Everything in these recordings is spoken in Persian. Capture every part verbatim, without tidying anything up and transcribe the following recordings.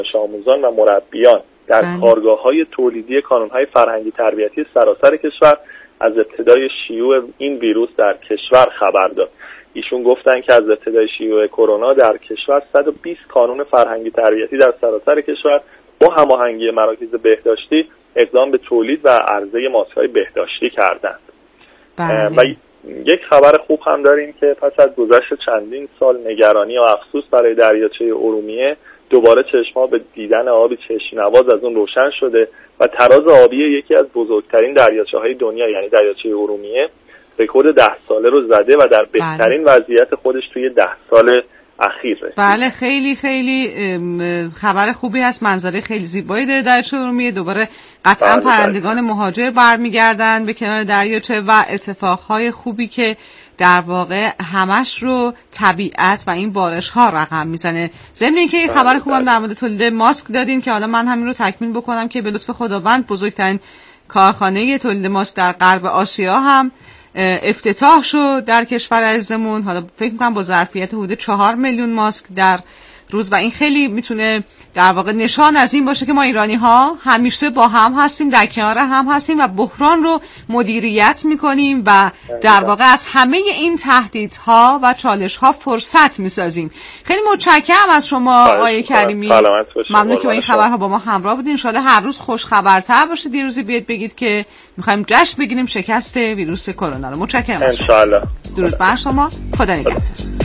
آموزان و مربیان در کارگاه‌های تولیدی کانون‌های فرهنگی تربیتی سراسر کشور از ابتدای شیوع این ویروس در کشور خبر داد. ایشون گفتن که از ابتدای شیوع کرونا در کشور صد و بیست کانون فرهنگی تربیتی در سراسر کشور با هماهنگی مراکز بهداشتی اقدام به تولید و عرضه ماسک‌های بهداشتی کردند. و یک خبر خوب هم داریم که پس از گذشت چندین سال نگرانی و افسوس برای دریاچه ارومیه، دوباره چشم‌ها به دیدن آبی چشم‌نواز از اون روشن شده و تراز آبی یکی از بزرگترین دریاچه‌های دنیا یعنی دریاچه ارومیه رکورد ده ساله رو زده و در بهترین بله. وضعیت خودش توی ده سال اخیر رسید. بله خیلی خیلی خبر خوبی هست، منظره خیلی زیبایی داره دریاچه ارومیه. دوباره قطعا بله پرندگان بله. مهاجر برمیگردن به کنار دریاچه و اتفاقهای خوبی که در واقع همش رو طبیعت و این بارش ها رقم میزنه. ضمن اینکه این خبر خوبم در مورد تولید ماسک دادین که حالا من همین رو تکمیل بکنم که به لطف خداوند بزرگترین کارخانه تولید ماسک در غرب آسیا هم افتتاح شد در کشور عزیزمون. حالا فکر می‌کنم با ظرفیت حدود چهار میلیون ماسک در روز و این خیلی میتونه در واقع نشان از این باشه که ما ایرانی ها همیشه با هم هستیم، در کنار هم هستیم و بحران رو مدیریت میکنیم و در واقع از همه این تهدیدها و چالش‌ها فرصت میسازیم. خیلی متشکرم از شما آقای کریمی، ممنون که با این خبرها با ما همراه بودین. ان شاءالله هر روز خوش خبرتر باشه. دیروزی بیاد بگید که میخوایم جشن بگیریم شکست ویروس کرونا رو. متشکرم ان شاءالله. درود بر شما، خدا نگهدار.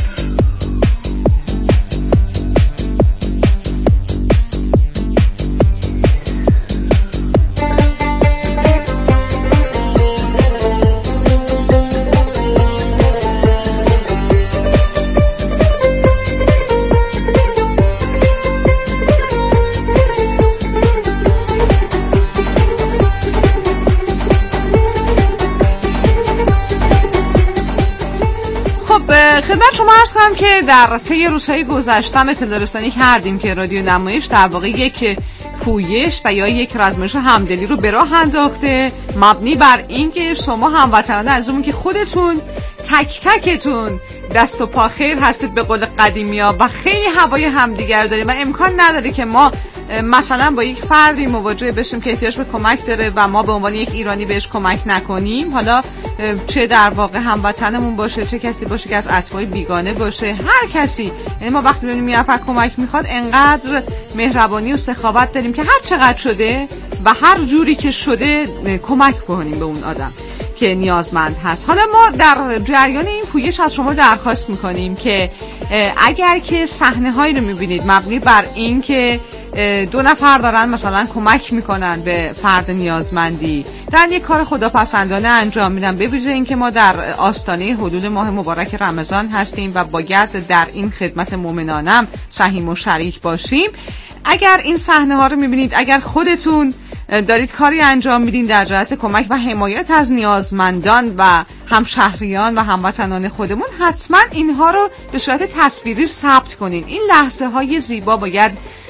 خدمت شما عرض کنم که در سه روزهای گذشته اطلاع رسانی کردیم که رادیو نمایش در واقع یک پویش و یا یک رزمایش همدلی رو به راه انداخته مبنی بر اینکه شما هموطنان عزیزمون که خودتون تک تکتون دست و پا خیر هستید به قول قدیمی‌ها و خیلی هوای همدیگر داریم و امکان نداره که ما مثلا با یک فردی مواجه بشیم که احتیاج به کمک داره و ما به عنوان یک ایرانی بهش کمک نکنیم، حالا چه در واقع هموطنمون باشه چه کسی باشه که از اتباع بیگانه باشه، هر کسی. یعنی ما وقتی ببینیم یه نفر کمک میخواد انقدر مهربانی و سخاوت داریم که هر چقدر شده و هر جوری که شده کمک کنیم به اون آدم که نیازمند هست. حالا ما در جریان این پویش از شما درخواست میکنیم که اگر که صحنه هایی رو میبینید مبنی بر این که دو نفر دارن مثلا کمک میکنن به فرد نیازمندی، دارن یک کار خداپسندانه انجام میدن، به ویژه این که ما در آستانه حلول ماه مبارک رمضان هستیم و باید در این خدمت مومنانم سهیم و شریک باشیم. اگر این صحنه ها رو میبینید، اگر خودتون دارید کاری انجام میدین در جهت کمک و حمایت از نیازمندان و همشهریان و هموطنان خودمون، حتما اینها رو به صورت تصویری ثبت کنین. این لحظه های زیبا باید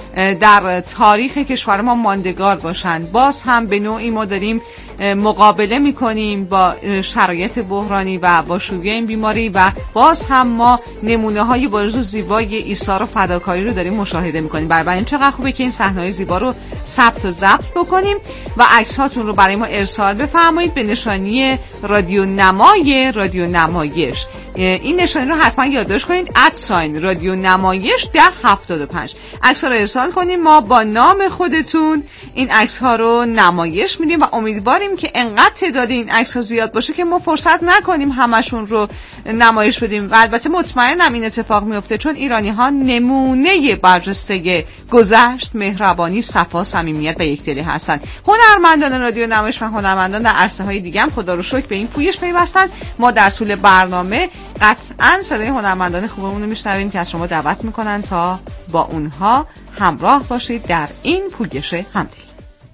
در تاریخ کشور ما ماندگار باشن. باز هم به نوعی ما داریم مقابله میکنیم با شرایط بحرانی و با شیوع این بیماری و باز هم ما نمونه های بارز و زیبای ایثار و فداکاری رو داریم مشاهده میکنیم. بنابراین چقدر خوبه که این صحنه های زیبا رو ثبت و ضبط بکنیم و عکس هاتون رو برای ما ارسال بفرمایید به نشانی رادیو نمای رادیو نمایش. این نشانی رو حتما یادداشت کنید، ادساین رادیو نمایش ده هفتاد و پنج. عکس ها رو ارسال کنیم، ما با نام خودتون این عکس ها رو نمایش میدیم و امیدواریم که انقدر تعداد این عکس ها زیاد باشه که ما فرصت نکنیم همشون رو نمایش بدیم و البته مطمئنم این اتفاق میفته چون ایرانی ها نمونه برجسته گذشت، مهربانی، صفا، صمیمیت و یکدلی هستن. هنرمندان رادیو نمایش و هنرمندان در عرصه های دیگه هم خدا رو شکر به این پویش پیوستن. ما در طول برنامه قطعاً صدای هنرمندان خوبمون رو میشنویم که از شما دعوت میکنن تا با اونها همراه باشید در این پویش همدلی.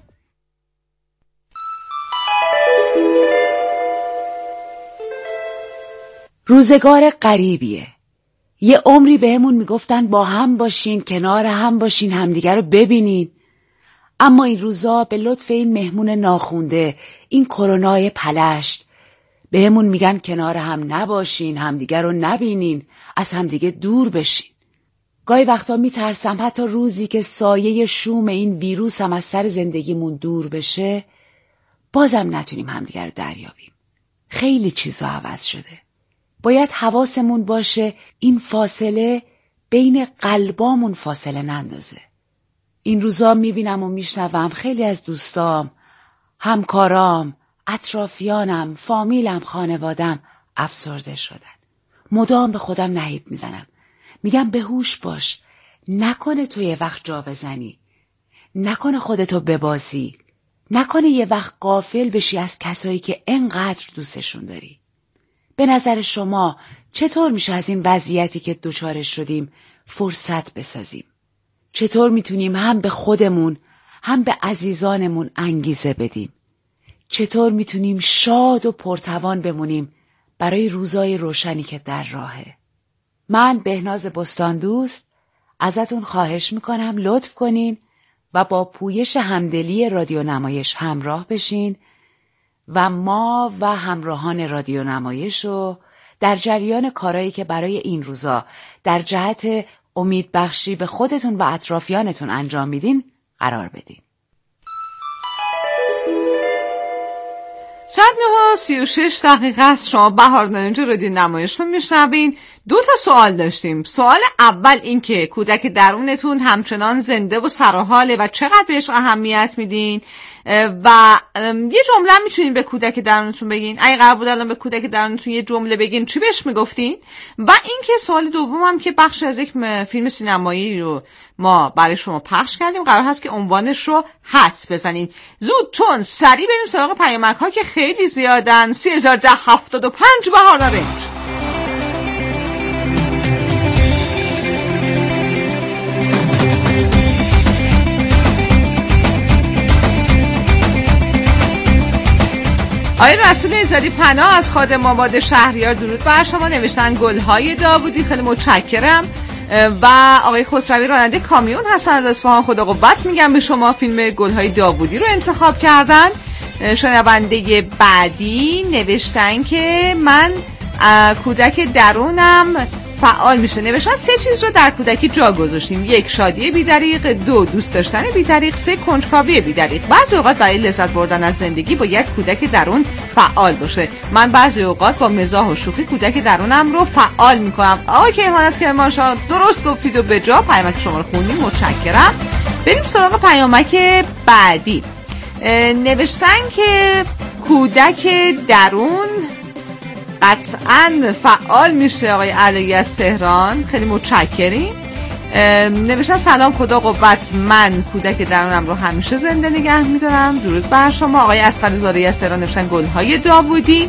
روزگار غریبیه. یه عمری بهمون میگفتن با هم باشین، کنار هم باشین، همدیگر رو ببینین. اما این روزا به لطف این مهمون ناخونده، این کرونای پلشت، بهمون میگن کنار هم نباشین، همدیگر رو نبینین، از همدیگه دور بشین. گاهی وقتا میترسم حتی روزی که سایه شوم این ویروس هم از سر زندگیمون دور بشه بازم نتونیم همدیگر رو دریابیم. خیلی چیزا عوض شده. باید حواسمون باشه این فاصله بین قلبامون فاصله نندازه. این روزا میبینم و میشنوم خیلی از دوستام، همکارام، اطرافیانم، فامیلم، خانوادم افسرده شدن. مدام به خودم نهیب میزنم. میگم به هوش باش. نکنه تو یه وقت جا بزنی. نکنه خودتو ببازی. نکنه یه وقت غافل بشی از کسایی که انقدر دوستشون داری. به نظر شما چطور میشه از این وضعیتی که دوچارش شدیم فرصت بسازیم؟ چطور میتونیم هم به خودمون هم به عزیزانمون انگیزه بدیم؟ چطور میتونیم شاد و پرتوان بمونیم برای روزای روشنی که در راهه؟ من بهناز بستاندوست ازتون خواهش میکنم لطف کنین و با پویش همدلی رادیو نمایش همراه بشین و ما و همراهان رادیو نمایش رو در جریان کارهایی که برای این روزا در جهت امید بخشی به خودتون و اطرافیانتون انجام میدین قرار بدین. صد نه و سی و شش دقیقه است. شما بهارنارنج رادیو نمایش رو میشنوین. دو تا سوال داشتیم. سوال اول این که کودک درونتون همچنان زنده و سرحاله و چقدر بهش اهمیت میدین و یه جمله میتونین به کودک درونتون بگین. اگه قرار بود الان به کودک درونتون یه جمله بگین چی بهش میگفتین؟ و این که سوال دومم که بخش از یک فیلم سینمایی رو ما برای شما پخش کردیم، قرار هست که عنوانش رو حدس بزنین. زود تون سریع بریم سراغ پیامک ها که خیلی زیادن. سی هزار ده هفتاد و پنج بهارنارنج. آقای رسول ایزدی پناه از خادم آباد شهریار درود بر شما. نوشتن گلهای داوودی، خیلی متشکرم. و آقای خسروی راننده کامیون هستن از اصفهان، خدا قوت میگم به شما. فیلم گلهای داوودی رو انتخاب کردن. شنونده بعدی نوشتن که من کودک درونم فعال میشه. نوشتن سه چیز رو در کودکی جا گذاشتیم: یک، شادی بی‌دریغ، دو، دوست داشتن بی‌دریغ، سه، کنجکاوی بی‌دریغ. بعضی اوقات برای لذت بردن از زندگی باید کودک درون فعال باشه. من بعضی اوقات با مزاح و شوخی کودک درونم رو فعال میکنم. آقای کیهان از کرمانشاه درست گفتید و به جا. پیامک شما رو خوندیم، متشکرم. بریم سراغ پیامک بعدی. نوشتن که کودک درون قطعاً فعال میشه. آقای علی از تهران، خیلی متشکریم. نوشتن سلام، خدا قوت، من کودک درونم رو همیشه زنده نگه میدارم. درود بر شما. آقای اصغر زاری از تهران نوشتن گلهای داوودی.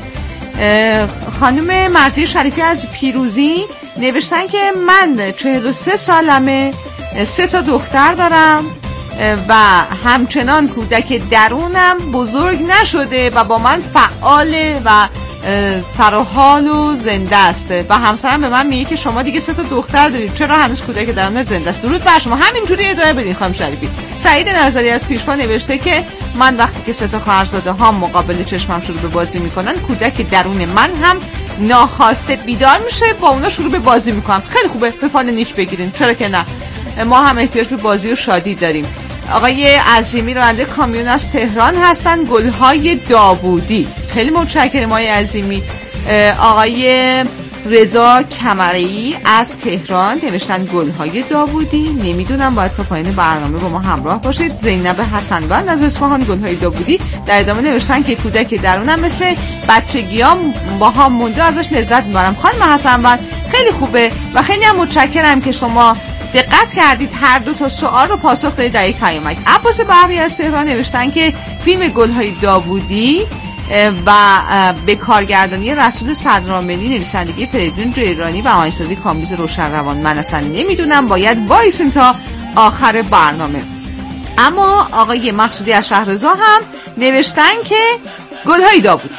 خانم مرتی شریفی از پیروزی نوشتن که من چهل و سه سالمه، سه تا دختر دارم و همچنان کودک درونم بزرگ نشده و با من فعاله و سر و حال و زنده است. و همسرم به من میگه که شما دیگه سه تا دختر دارید، چرا هنوز کودک درون زنده است؟ درود بر شما. همینجوری ادامه بدین خانم شریفی. سعید نظری از پیشوا نوشته که من وقتی که سه تا خواهرزاده ها مقابل چشمم شروع به بازی میکنن، کودک درون من هم ناخواسته بیدار میشه، با اونا شروع به بازی میکنم. خیلی خوبه، به فال نیک بگیریم، چرا که نه. ما هم احتیاج به بازی و شادی داریم. آقای عظیمی راننده کامیون از تهران هستن. گلهای داوودی. خیلی متشکرم آقای عظیمی. آقای رضا کمرئی از تهران نوشتن گلهای داوودی. نمیدونم، باید تا پایین برنامه با ما همراه باشید. زینب حسنوند از اصفهان گلهای داوودی. در ادامه نوشتن که کودک درونم مثل بچگیام با هم مونده، ازش لذت میبرم. خانم حسنوند خیلی خوبه و خیلی هم متشکرم که شما دقت کردید هر دو تا سوال رو پاسخ دادید در یک پیامک. عباس بحری از تهران نوشتن که فیلم گلهای داوودی و به کارگردانی رسول صدراملی، نویسندگی فریدون جیرانی و آهنگسازی کامبیز روشنروان. من اصلا نمیدونم، باید وایسیم تا آخر برنامه. اما آقای مقصودی از شهرزا هم نوشتن که گلهای داوودی.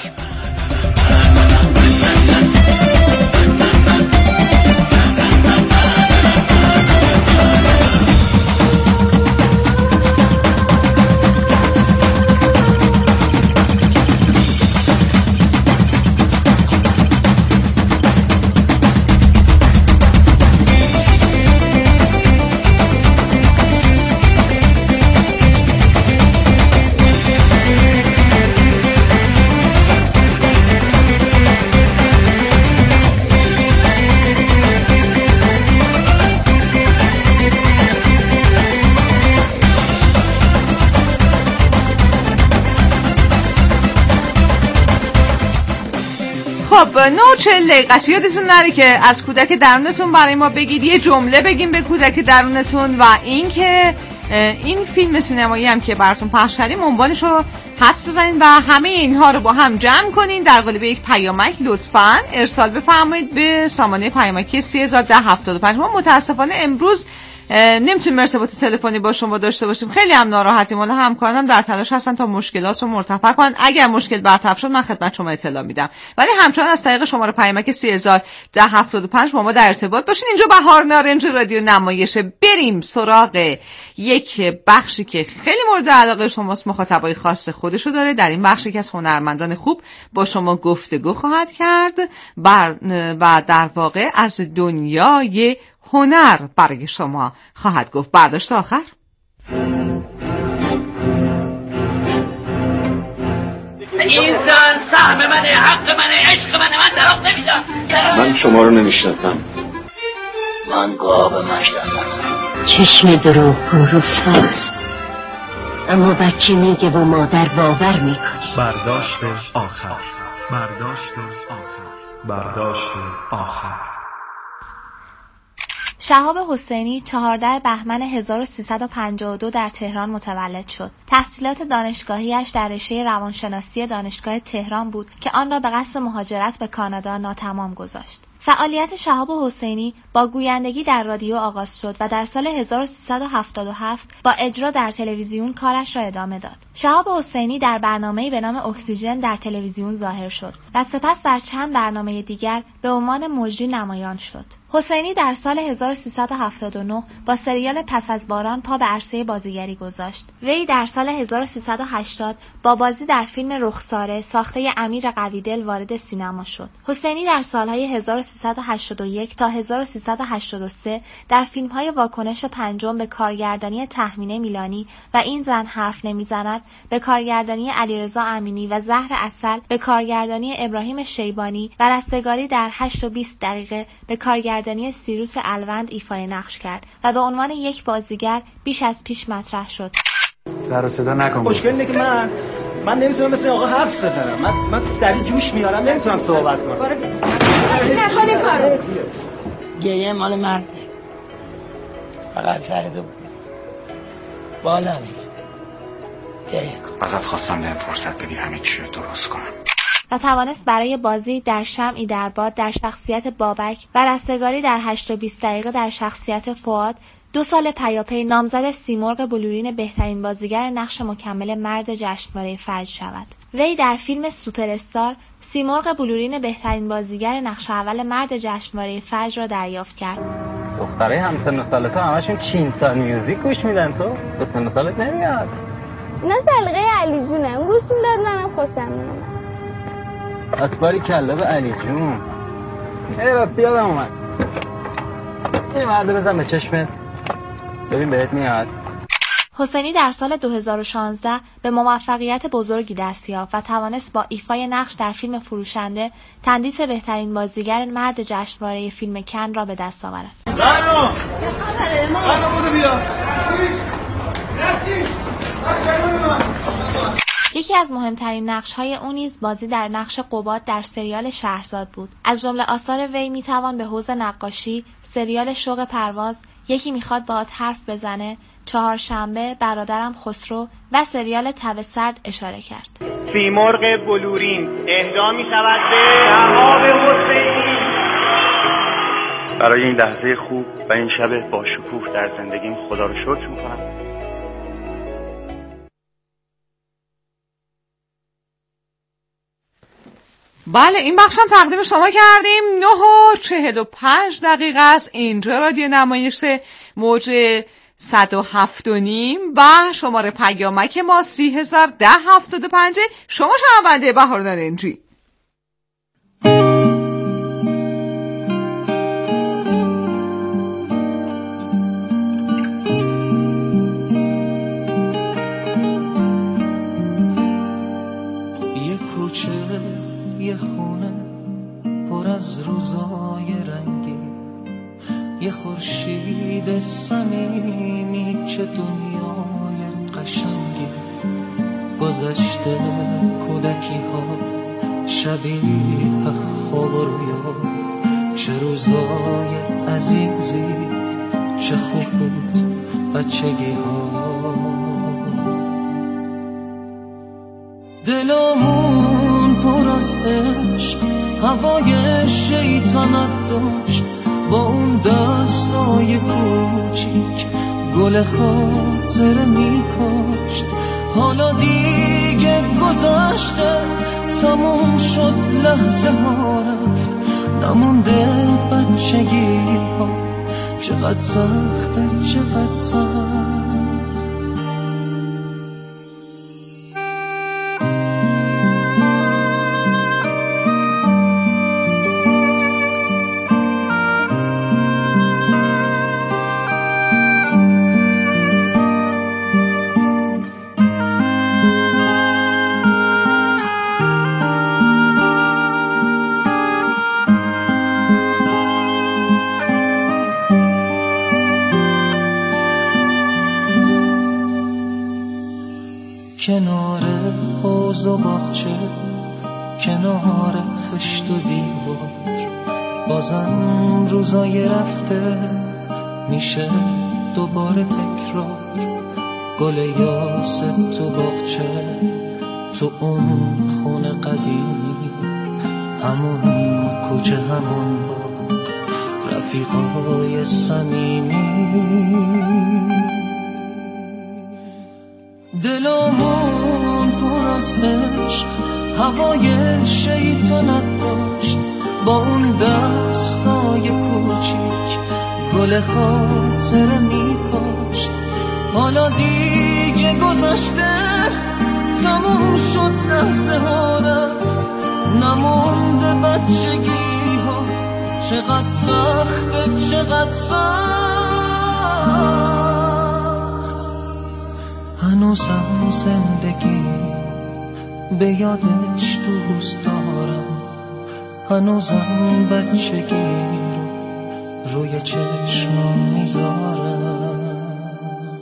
خب نه چهل دقیقه یادتون نره که از کودک درونتون برای ما بگید، یه جمله بگیم به کودک درونتون، و اینکه این فیلم سینمایی هم که براتون پخش کردیم عنوانش رو حدس بزنید و همه اینها رو با هم جمع کنین در قالب یک پیامک لطفاً ارسال بفرمایید به سامانه پیامکی سه هزار و ده هفتاد و پنج. ما متاسفانه امروز نمیتونیم ارتباط تلفنی با شما داشته باشیم، خیلی هم ناراحتیم، ولی همکارانم در تلاش هستن تا مشکلات رو مرتفع کنن. اگر مشکل برطرف شد من خدمت شما اطلاع میدم، ولی همچنان از طریق شماره پیامک سه هزار و ده هفتاد و پنج با ما در ارتباط باشین. اینجا بهار نارنج رادیو نمایشه. بریم سراغ یک بخشی که خیلی مورد علاقه شماست، مخاطبای خاص خودشو داره. در این بخش یکی از هنرمندان خوب با شما گفتگو خواهد کرد بر و در واقع از دنیای هنر برای شما خواهد گفت. برداشت آخر. این زن سهم منه، حق منه، عشق منه، من طرف نمیدم. من شما رو نمیشناسم. من گاب نشناسم. چشم دروغ روس هست، اما بچه میگه و مادر باور میکنه. برداشت آخر. برداشت آخر. برداشت آخر. شهاب حسینی چهاردهم بهمن هزار و سیصد و پنجاه و دو در تهران متولد شد. تحصیلات دانشگاهیش در رشته روانشناسی دانشگاه تهران بود که آن را به قصد مهاجرت به کانادا ناتمام گذاشت. فعالیت شهاب حسینی با گویندگی در رادیو آغاز شد و در سال هزار و سیصد و هفتاد و هفت با اجرا در تلویزیون کارش را ادامه داد. شهاب حسینی در برنامه‌ای به نام اکسیژن در تلویزیون ظاهر شد و سپس در چند برنامه دیگر به عنوان مجری نمایان شد. حسینی در سال هزار و سیصد و هفتاد و نه با سریال پس از باران پا به عرصه بازیگری گذاشت. وی در سال هزار و سیصد و هشتاد با بازی در فیلم رخساره ساخته امیر قویدل وارد سینما شد. حسینی در سالهای هزار و سیصد و هشتاد و یک تا هزار و سیصد و هشتاد و سه در فیلم‌های واکنش پنجم به کارگردانی تهمینه میلانی و این زن حرف نمیزند به کارگردانی علیرضا امینی و زهر عسل به کارگردانی ابراهیم شیبانی و رستگاری در هشت و بیست دقیقه به کارگردانی سیروس الوند ایفای نقش کرد و به عنوان یک بازیگر بیش از پیش مطرح شد. سر و صدا نکن. مشکل اینه که من من نمیتونم مثل آقا حرف بزنم. من من سری جوش میارم، نمیتونم صحبت کنم. نکنی کارو. گریه مال مرده. فقط سر دو بالا میگه. گریه کن. ازت خواستم بهم فرصت بدی همه چی رو درست کنم. و توانست برای بازی در شمعی در باد در شخصیت بابک و رستگاری در هشت و بیست دقیقه در شخصیت فؤاد دو سال پیاپی نامزد سیمرغ بلورین بهترین بازیگر نقش مکمل مرد جشنواره فجر شود. وی در فیلم سوپر استار سیمرغ بلورین بهترین بازیگر نقش اول مرد جشنواره فجر را دریافت کرد. دخترای همسن و سال تو همشون چینسان میوزیک گوش میدن، تو به سن و سالت نمیاد. نه سلقه علی جونم گوش میداد، منم خوشم میاد. اسباری کله به علی جون. ای راستی یادم اومد این مرده بزن به چشمت ببین بهت میاد. حسینی در سال دو هزار و شانزده به موفقیت بزرگی دست یافت و توانست با ایفای نقش در فیلم فروشنده تندیس بهترین بازیگر مرد جشنواره فیلم کن را به دست آورد. برو برو بودو بیا یکی از مهمترین نقش‌های او نیز بازی در نقش قباد در سریال شهرزاد بود. از جمله آثار وی میتوان به حوض نقاشی، سریال شوق پرواز، یکی میخواد باهات حرف بزنه، چهارشنبه، برادرم خسرو و سریال تب سرد اشاره کرد. سیمرغ بلورین اهدا می‌شود به شهاب حسینی. برای این لحظه خوب و این شب با شکوه در زندگیم خدا رو شکر می‌کنم. بله این بخشم تقدیم شما کردیم. نه و چهل و پنج دقیقه است. اینجا رادیو نمایش موج صد و هفت و نیم و شماره پیامک ما سی هزار ده هفتاد و پنج. شما شنونده بهار نارنجی. یه کوچه یه خونه پر از روزای رنگی، یه خورشید صمیمی، چه دنیای قشنگی. گذشته کودکی ها شبیه خواب و رویا، چه روزای عزیزی، چه خوب بود بچگی ها. دلمون پر از عشق، هوای شیطنت داشت، با اون دستای کوچیک گل خاطر میکاشت. حالا دیگه گذشته، تموم شد، لحظه ها رفت، نمونده بچگی ها. چقدر سخته، چقدر سخت. کنار حوض و باغچه، کنار خشت و دیوار، بازم روزای رفته میشه دوباره تکرار. گل یاس تو باغچه، تو اون خونه قدیمی، همون کوچه، همون باغ، رفیقای صمیمی. دلمون پر از عشق، هوای شیطنت داشت، با اون دستای کوچیک گل خاطر میکاشت. حالا دیگه گذشته، تموم شد، لحظه ها رفت، نمونده بچگی ها. چقدر سخته، چقدر سخت. هنوزم زندگی به یادش دوست دارم، هنوزم بچگی رو روی چشمم میذارم.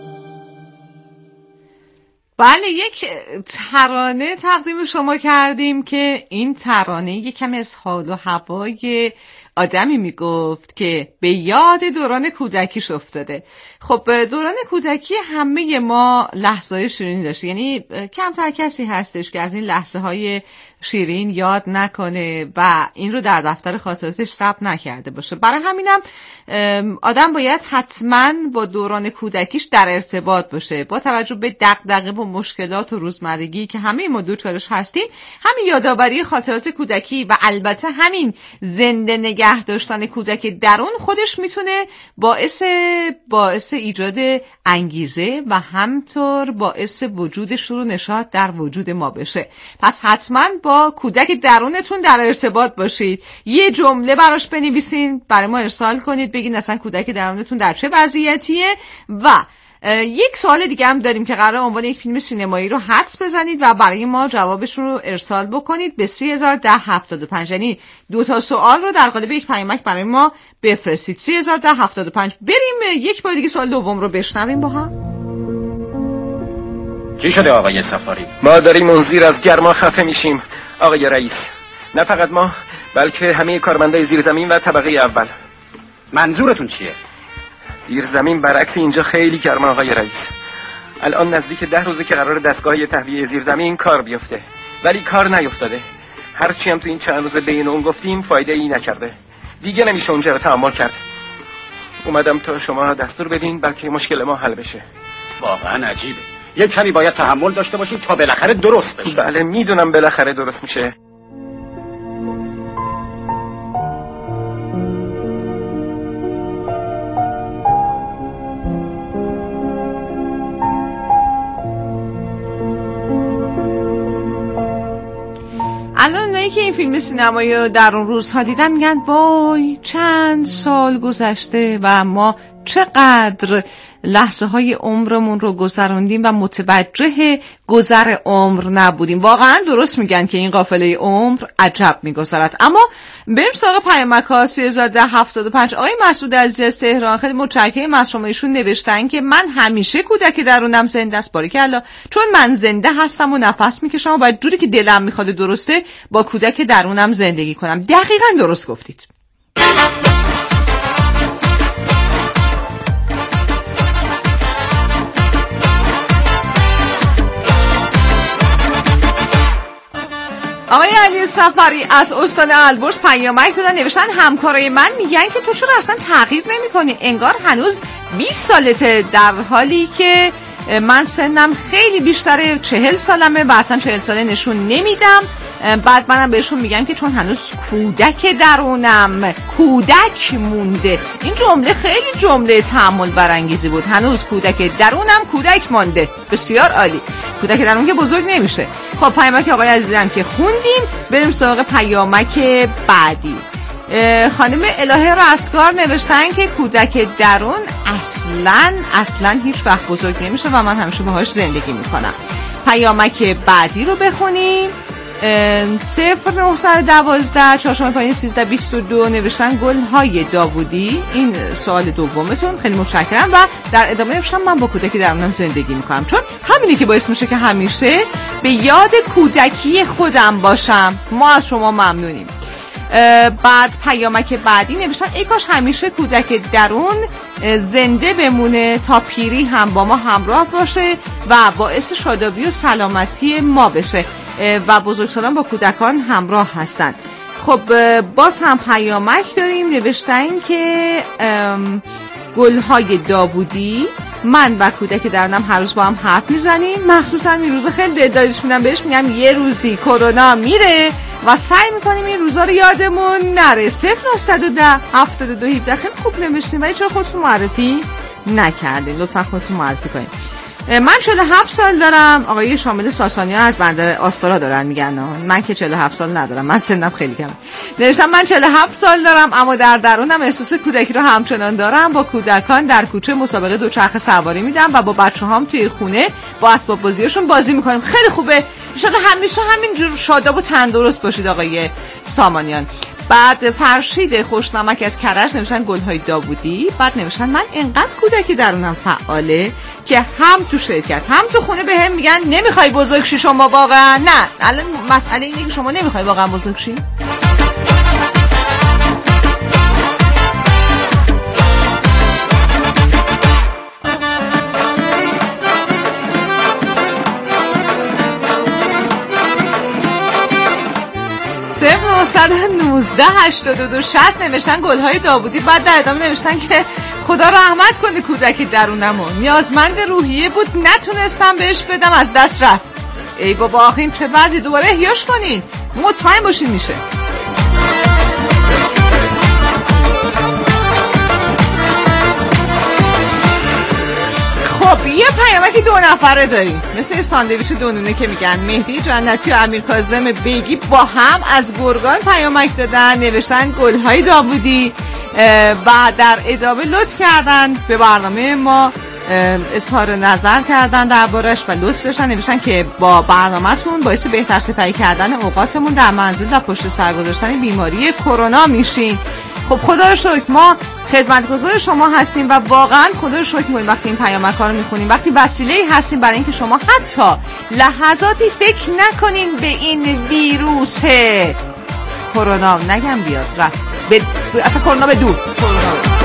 بله، یک ترانه تقدیم شما کردیم که این ترانه یکم از حال و هوای آدمی میگفت که به یاد دوران کودکیش افتاده. خب دوران کودکی همه ما لحظه‌های شیرین داشته، یعنی کمتر کسی هستش که از این لحظه‌های شیرین یاد نکنه و این رو در دفتر خاطراتش ثبت نکرده باشه. برای همینم آدم باید حتما با دوران کودکیش در ارتباط باشه، با توجه به دغدغه و مشکلات و روزمرگی که همه ما دوچارش هستیم. همین یادآوری خاطرات کودکی و البته همین زنده نگه داشتن کودک درون خودش میتونه باعث باعث ایجاد انگیزه و همطور باعث وجود شور و نشاط در وجود ما بشه. پس حتما با کودک درونتون در ارتباط باشید. یه جمله براش بنویسین، برای ما ارسال کنید، بگین اصلا کودک درونتون در چه وضعیتیه. و یک سوال دیگه هم داریم که قراره عنوان یک فیلم سینمایی رو حدس بزنید و برای ما جوابشون رو ارسال بکنید به سه هزار و ده هفتاد و پنج. یعنی دو تا سوال رو در قالب یک پیامک برای ما بفرستید. سه هزار و ده هفتاد و پنج. بریم یک بار دیگه سوال دوم رو بشنویم با هم. چی شده آقای سفاری؟ ما داریم اون زیر از گرما خفه میشیم آقای رئیس. نه فقط ما، بلکه همه کارمندای زیر زمین و طبقه اول. منظورتون چیه؟ زیر زمین برعکس اینجا خیلی گرمه آقای رئیس. الان نزدیک ده روزه که قرار دستگاه تهویه زیر زمین کار بیفته، ولی کار نیفتاده. هرچی هم تو این چند روز بین اون گفتیم فایده ای نکرده. دیگه نمیشه اونجا رو تحمل کرد. اومدم تا شما دستور بدین بلکه مشکل ما حل بشه. واقعا عجیبه. یک کمی باید تحمل داشته باشید تا بالاخره درست بشه. بله میدونم بالاخره درست میشه. الان اونایی که این فیلم سینمایی رو در اون روزها دیدن میگن وای چند سال گذشته و ما چقدر لحظه های عمرمون رو گذروندیم و متوجه گذر عمر نبودیم. واقعا درست میگن که این قافله عمر عجب میگذرد. اما بریم سراغ پیامک ها. سه هزار و ده هفتاد و پنج آقای مسعود عزیز از تهران، خیلی متشکرم از شما. ایشون نوشتن که من همیشه کودک درونم زنده است. باریکلا، چون من زنده هستم و نفس میکشم و باید جوری که دلم میخواد درسته با کودک درونم زندگی کنم. دقیقاً درست گفتید. آقای علی سفری از استان البرز پیامک دادن، نوشتن همکارای من میگن که تو چرا اصلا تغییر نمی کنی، انگار هنوز بیست سالته، در حالی که من سنم خیلی بیشتره، چهل سالمه و اصلا چهل ساله نشون نمیدم. بعد منم بهشون میگم که چون هنوز کودک درونم، کودک مونده. این جمله خیلی جمله تأمل برانگیزی بود. هنوز کودک درونم کودک مونده. بسیار عالی. کودک درون که بزرگ نمیشه. خب پیامک آقای عزیزم که خوندیم، بریم سراغ پیامک بعدی. خانم الهه رستگار نوشتن که کودک درون اصلا اصلا هیچ وقت بزرگ نمیشه و من همیشه باهاش زندگی میکنم. پیامک بعدی رو بخونیم. صفر نهصد و دوازده چهارشنبه پایین سیزده بیست و دو نوشتن گلهای داوودی. این سوال دومتون، خیلی متشکرم. و در ادامه نوشتم من با کودکی درونم زندگی میکنم، چون همینی که باعث میشه که همیشه به یاد کودکی خودم باشم. ما از شما ممنونیم. بعد پیامک بعدی نوشتن ای کاش همیشه کودک درون زنده بمونه تا پیری هم با ما همراه باشه و باعث شادابی و سلامتی ما بشه و بزرگسالان با کودکان همراه هستن. خب باز هم پیامک داریم، نوشتن که گلهای داوودی، من و کودک درونم هر روز با هم حرف میزنیم، مخصوصا این روزا خیلی دلداریش میدم بهش، میگم یه روزی کرونا میره و سعی میکنیم این روزا رو یادمون نره. صفر نهصد و ده هفتاد و دو هفده خیلی خوب نوشتیم، ولی چرا خودتون معرفی نکردیم؟ لطفا خودتون معرفی کنید. من چهل و هفت سال دارم. آقای شامل ساسانی ها از بندر آستارا دارن میگن. من که چهل و هفت سال ندارم، من سنم خیلی کمه. نوشتم من چهل و هفت سال دارم، اما در درونم احساس کودکی رو همچنان دارم. با کودکان در کوچه مسابقه دوچرخه سواری میدم و با بچه‌هام توی خونه با اسباب بازیشون بازی میکنیم. خیلی خوبه. ان شاءالله همیشه همینجور شاداب و تندرست باشید آقای سامانیان. بعد فرشید خوشنمک از کرج نوشتن گلهای داوودی. بعد نوشتن من انقدر کودکی درونم فعاله که هم تو شرکت هم تو خونه به هم میگن نمیخوای بزرگ شی شما واقعا. نه، الان مسئله اینه که شما نمیخوای واقعا بزرگ شی. صفر نهصد و نوزده هشتاد و دو شصت نوشتن گلهای داوودی. بعد در ادامه نوشتن که خدا رحمت کنه کودکی درونمو، نیازمند روحیه بود، نتونستم بهش بدم، از دست رفت. ای بابا آخه چه وضعی، دوباره احیاش کنین، مطمئن باشین میشه. خب یه پیامکی دو نفره داریم، مثل ساندویچ دو نونه که میگن. مهدی جنتی و امیر کاظم بیگی با هم از گرگان پیامک دادن، نوشتن گلهای داوودی و در ادامه لطف کردن به برنامه ما، اظهار نظر کردن دربارش و لطف داشتن، نوشتن که با برنامه‌تون باعث بهتر سپری کردن اوقاتمون در منزل و پشت سر گذاشتن بیماری کرونا میشین. خب خدا رو شکر ما خدمتگزار شما هستیم و واقعا خدا رو شکر می‌کنیم وقتی این پیامک‌ها رو می‌خونیم، وقتی وسیله‌ای هستیم برای اینکه شما حتی لحظاتی فکر نکنین به این ویروس کرونا، نگم بیاد رفت به... اصلا کرونا به دور، کرونا به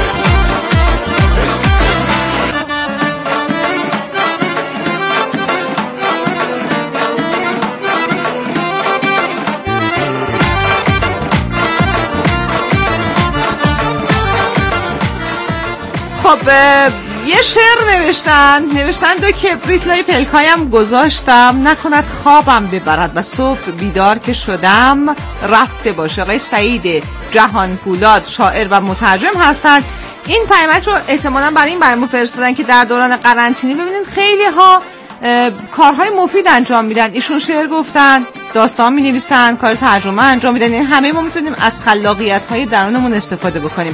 خب یه شعر نوشتن نوشتن دو کبریت لای پلکایم گذاشتم، نکند خوابم ببرد و صبح بیدار که شدم رفته باشه. آقای سعید جهان پولاد شاعر و مترجم هستن. این پیامک رو احتمالاً برای این برنامه فرستادن که در دوران قرنطینه ببینید خیلی ها کارهای مفید انجام میدن. ایشون شعر گفتن، داستان می نویسن، کار ترجمه انجام میدن. این همه ما میتونیم از خلاقیت های درونمون استفاده بکنیم.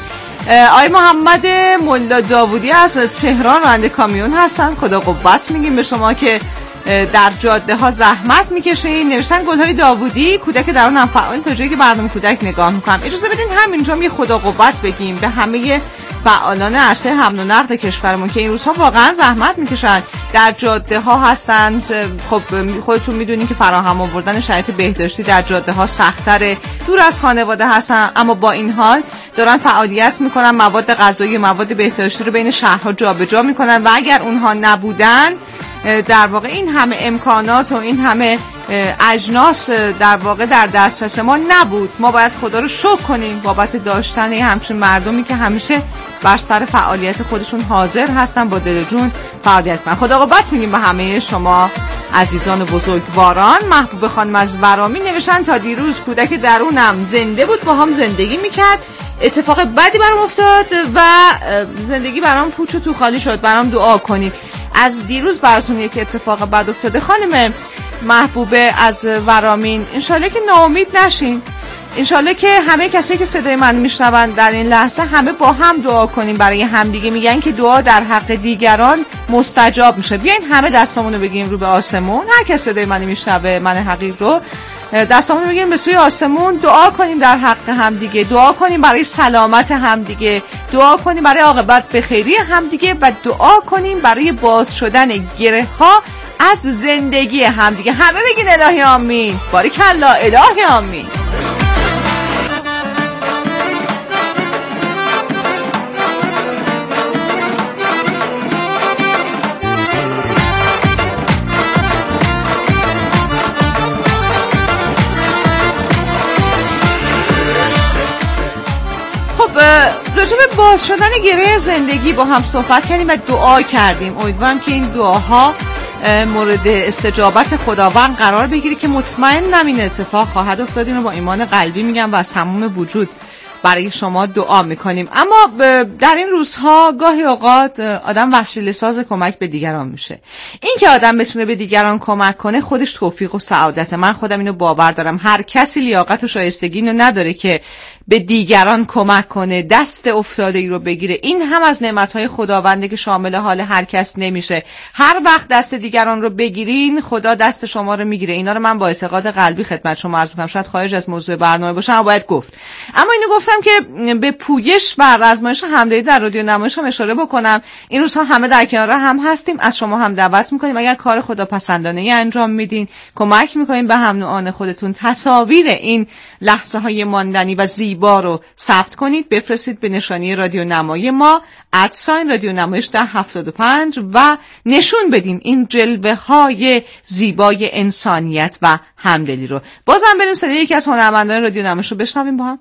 آقای محمد ملا داوودی از تهران راننده کامیون هستن. خدا قوت میگیم به شما که در جاده ها زحمت میکشین. نوشتن گلهای داوودی کودک درون هم فعال تا جایی که برنامه کودک نگاه میکنم. اجازه بدین همینجا یه خدا قوت بگیم به همه فعالان عرصه حمل و نقل کشورمون که این روزها واقعا زحمت میکشن، در جاده ها هستند. خب خودتون میدونین که فراهم آوردن شرایط بهداشتی در جاده ها سخت‌تره، دور از خانواده هستن، اما با این حال دارن فعالیت میکنن، مواد غذایی، مواد بهداشتی رو بین شهرها جابجا میکنن و اگر اونها نبودن در واقع این همه امکانات و این همه اجناس در واقع در دسترس ما نبود. ما باید خدا رو شکر کنیم بابت داشتن یه همچین مردمی که همیشه بر سر فعالیت خودشون حاضر هستن، با دل جون فعالیت کنن. خدا قوت میگیم به همه شما عزیزان بزرگواران. محبوب خانم از ورامین نوشتن تا دیروز کودک درونم زنده بود، با هم زندگی میکرد، اتفاق بدی برام افتاد و زندگی برام پوچ و تو خالی شد، برام دعا کنید. از دیروز براتون یک اتفاق بد افتاده خانم محبوبه از ورامین. انشالله که ناامید نشین، انشالله که همه کسی که صدای من میشنون در این لحظه همه با هم دعا کنیم برای همدیگه. میگن که دعا در حق دیگران مستجاب میشه. بیاین همه دستامونو بگیم رو به آسمون، هر کس صدای من میشنوه من حقیق رو دستامونو بگیم به سوی آسمون، دعا کنیم در حق همدیگه، دعا کنیم برای سلامت همدیگه، دعا کنیم برای عاقبت بخیری همدیگه و دعا کنیم برای باز شدن گره ها از زندگی همدیگه. همه بگین الهی آمین. باریکالله، الهی آمین. راجع به باز شدن گره زندگی با هم صحبت کردیم و دعا کردیم. امیدوارم که این دعاها مورد استجابت خداوند قرار بگیره که مطمئنم این اتفاق خواهد افتاد. اینو با ایمان قلبی میگم و از تمام وجود برای شما دعا میکنیم. اما در این روزها گاهی اوقات آدم وسیله ساز کمک به دیگران میشه. این که آدم بتونه به دیگران کمک کنه خودش توفیق و سعادته. من خودم اینو باور دارم. هر کسی لیاقت و شایستگی اینو نداره که به دیگران کمک کنه، دست افتاده ای رو بگیره. این هم از نعمتهای خداونده که شامل حال هر کس نمیشه. هر وقت دست دیگران رو بگیرین خدا دست شما رو میگیره. اینا رو من با اعتقاد قلبی خدمت شما عرض میکنم. شاید خارج از موضوع برنامه باشه اما باید گفت. اما اینو گفتم که به پویش بر آزمایش همدلی در رادیو نمایش هم اشاره بکنم. این روزها همه در کنار هم هستیم، از شما هم دعوت میکنیم اگر کار خداپسندانه ای انجام میدین، کمک میکنین به هم نوعان خودتون، تصاویر این لحظه های ماندنی و زیبا رو ثبت کنید، بفرستید به نشانی رادیو نمای ما ادساین رادیو نمایش ده هفتاد و پنج و نشون بدین این جلوه های زیبای انسانیت و همدلی رو. بازم بریم صدای یکی از هنرمندان رادیو نمایش رو بشنویم با هم.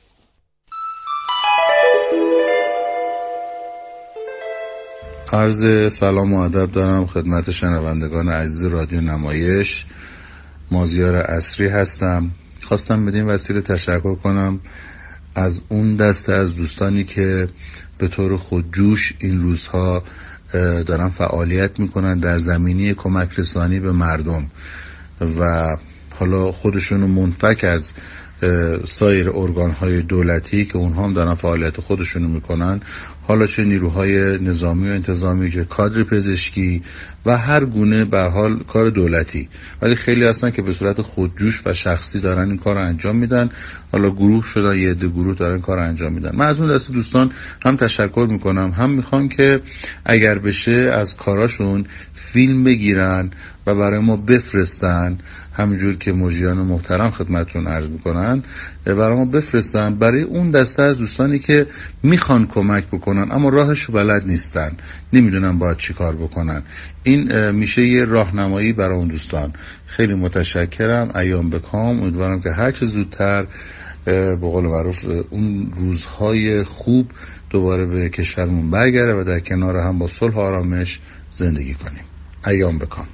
عرض سلام و ادب دارم خدمت شنوندگان عزیز رادیو نمایش. مازیار عصری هستم. خواستم بدین وسیله تشکر کنم از اون دسته از دوستانی که به طور خودجوش این روزها دارن فعالیت میکنن در زمینه کمک رسانی به مردم و حالا خودشونو منفک از سایر ارگان‌های دولتی که اونها هم دارن فعالیت خودشونو میکنن، حالا چه نیروهای نظامی و انتظامی که کادر پزشکی و هر گونه به حال کار دولتی، ولی خیلی هستن که به صورت خودجوش و شخصی دارن این کار رو انجام میدن. حالا گروه شدن، یه عده گروه دارن کار رو انجام میدن. من از اون دسته دوستان هم تشکر میکنم، هم میخوام که اگر بشه از کاراشون فیلم بگیرن و برای ما بفرستن، همینجور که مجریان محترم خدمتتون عرض میکنن برای ما بفرستن، برای اون دسته از دوستانی که میخوان کمک بکنن اما راهشو بلد نیستن، نمیدونن باید چی کار بکنن. این میشه یه راهنمایی برای اون دوستان. خیلی متشکرم. ایام بکام. امیدوارم که هر چه زودتر به قول معروف اون روزهای خوب دوباره به کشورمون برگرده و در کنار هم با صلح و آرامش زندگی کنیم. ایام بکام.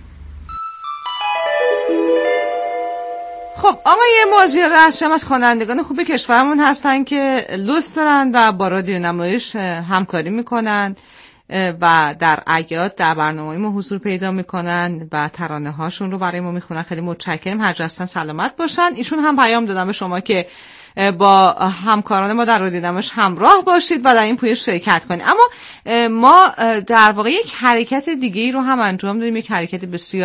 خب آقای مازیار عصری از خوانندگان خوب کشورمون هستن که لطف دارن و با رادیو نمایش همکاری میکنن. و در اعیاد در برنامه ما حضور پیدا میکنن و ترانه هاشون رو برای ما میخونن. خیلی متشکرم، هر جا هستن سلامت باشن. ایشون هم پیام دادن به شما که با همکاران ما در رادیو نمایش همراه باشید و در این پویش شرکت کنید. اما ما در واقع یک حرکت دیگه ای رو هم انجام دادیم، یک حرکت بسیار